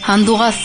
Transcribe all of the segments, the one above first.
Һандуғас.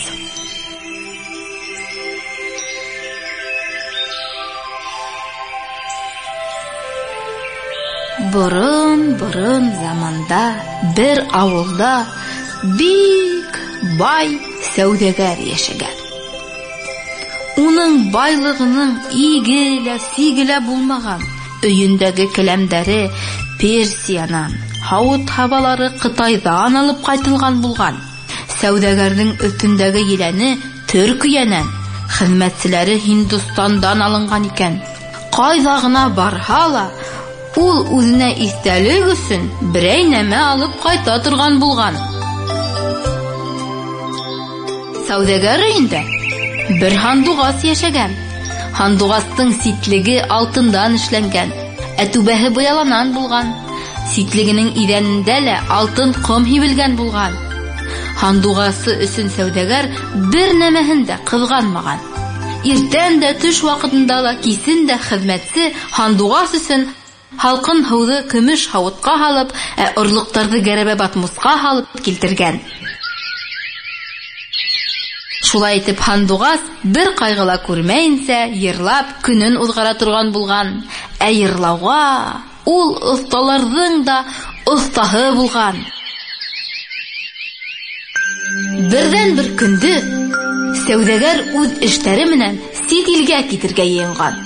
Борын заманда бер авылда бик бай сәүдәгәр яшәгән. Уның байлыгының игелә булмаган. Өендәге келәмдәре Персиянан, һавыт-һабалары Кытайдан алып кайтылган булган. Сәүдәгәрнең өстендәге еләне Төркиянән, хезмәтчеләре Һиндстандан алынган икән. Кайда гына барһа ла, ул үзенә истәлек өчен берәй нәмә алып кайта торган булган. Сәүдәгәр өендә бер һандуғас яшәгән. Һандуғастың ситлеге алтындан эшләнгән, ә түбәһе буяланан булган. Ситлегенең идәнендә лә алтын ком һибелгән булган. Һандуғасы өчен сәүдәгәр бер нәмәһен дә кызганмаган. Иртән дә, төш вакытында да, кисен дә хезмәтче һандуғас өчен халкын һауды көмеш һавытка һалып, ә орлыктарны гәрәбә батмуска һалып килтергән. Шулай итеп һандуғас бер кайгыла күрмәенсә, йырлап көнен узгара торган булган. Ә йырлауга ул осталарның да остаһы булган. Бердән бер көндө сәүдәгәр үз эшләре менән сит илгә китергә йыенган.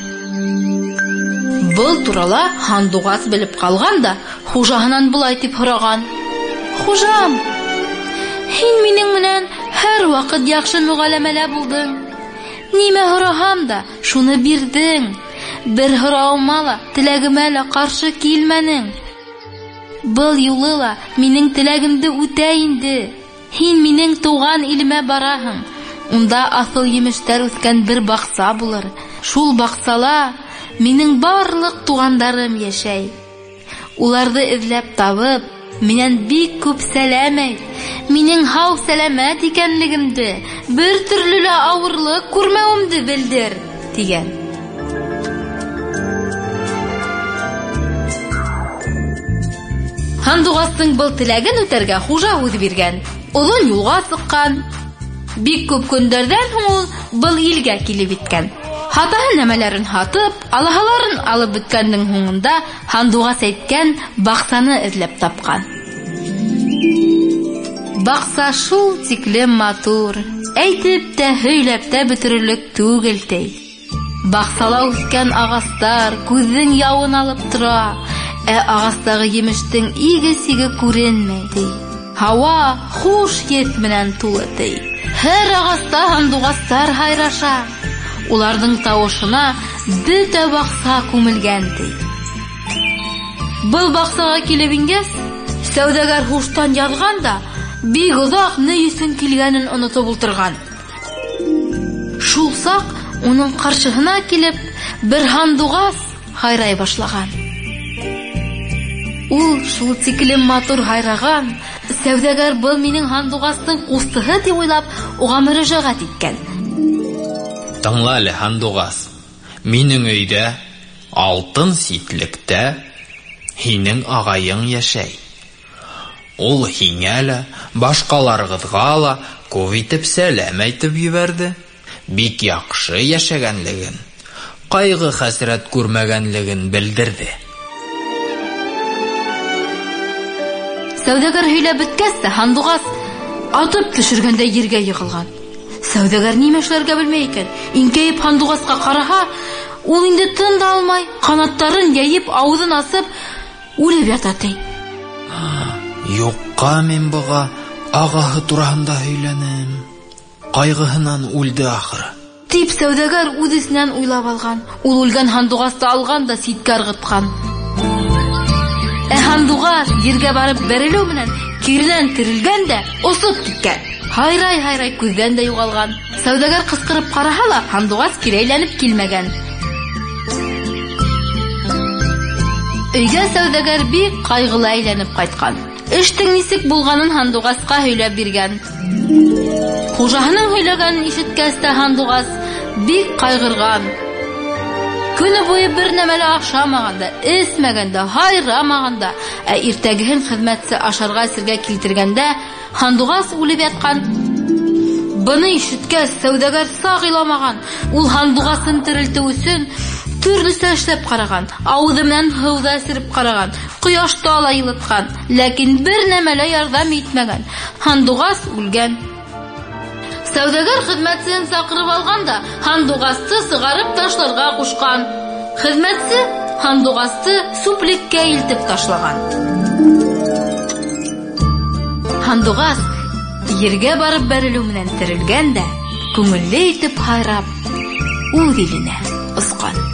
Был турала һандуғас белеп калган да, хуҗаһынан булай дип һораган: "Хуҗам, һин минең менән һәр вакыт яхшы мөгамәлә булдың. Нимә һораһам да, шуны бирдең. Бер һорауыма ла, теләгемә лә каршы килмәнең. Был юлы ла минең теләгемде үтә инде. Һин минең туган илемә бараһың. Унда асыл емештәр үскән бер бакса булыр. Шул баксала минең барлык тугандарым яшәй. Уларны эзләп табып, миннән бик күп сәлам әйт. Минең һау сәламәт икәнлегемде, бер төрле лә авырлык күрмәвемде белдер", дигән. Һандуғастың был теләген үтәргә хуҗа үз биргән. Озын юлга сыккан. Бик күп көндәрдән һуң ул был илгә килеп иткән. Хатаһы нәмәләрен һатып, алаһаларын алып беткәннең һуңында һандуғас әйткән баксаны эзләп тапкан. Бакса шул тиклем матур, әйтеп тә, һөйләп тә бетерерлек түгел ти. Баксала үскән агастар күзең явын алып тора, ә агастагы емештең иге-сиге күренмәй ти. Һава хуш ес менән тулы ти. Һәр агаста һандуғастар һайраша. Уларның тавышына бөтә бакса күмелгән ти. Был баксага килеп ингәс, сәүдәгәр хуштан язган да, бик озак ни өчен килгәнен онытып ултырган. Шул сак уның каршыһына килеп бер һандуғас һайрай башлаган. Ул шул тиклем матур һайраган, сәүдәгәр был минең һандуғастың кустыһы дип уйлап, уга мөрәҗәгать иткән. Тыңла әле, һандуғас, минең өйдә, алтын ситлектә, һинең агайың яшәй. Ул һиңә лә, башкаларыгызга ла күп итеп сәлам әйтеп җибәрде. Бик яхшы яшәгәнлеген, кайгы-хәсрәт күрмәгәнлеген белдерде. Сәүдәгәр һөйләп беткәс тә, һандуғас атып төшергәндәй ергә йығылган. Сәүдәгәр нимә эшләргә белмәй икән. Иңкәеп һандуғаска караһа, ул инде тын да алмай, канаттарын яйып, авызын асып, үлеп ята ти. Юкка мин буга агаһы тураһында һөйләнем. Кайгыһынан үлде ахыры. Дип сәүдәгәр үҙесенән уйлап алган. Ул үлгән һандуғасты алган да ситкә ыргыткан. Ә һандуғас ергә барып бәрелеү менән киренән терелгән дә осып киткән. Һайрай күздән дә югалган. Сәүдәгәр кыскырып караһа ла, һандуғас кирәйләнеп килмәгән. Өйгә сәүдәгәр бик кайгылы әйләнеп кайткан. Эштең нисек булганын һандуғаска һөйләп биргән. Хуҗаһының һөйләгәнен ишеткәс тә һандуғас бик кайгырган. Көне буе бер нәмә лә ашамаган да, эсмәгән дә, һайрамаган да, ә иртәгеһен хезмәтче ашарга сиргә килтергәндә һандуғас үлеп яткан. Быны ишеткәч, сәүдәгәр сак иламаган. Ул һандугасын терелтү өчен төрлесә эшләп караган. Авызы белән һыу да сиреп караган. Кояшта ала йылыткан, ләкин бер нәмәлә ярдәм итмәгән. Һандугас үлгән. Сәүдәгәр хезмәтчесен сакырып алган да һандугасты сыгарып ташларга кушкан. Хезмәтче һандугасты сүплеккә илтеп ташлаган. Һандугас ергә барып бәрелү менән терелгән дә, күңелле итеп хайрап, үз иленә оскан.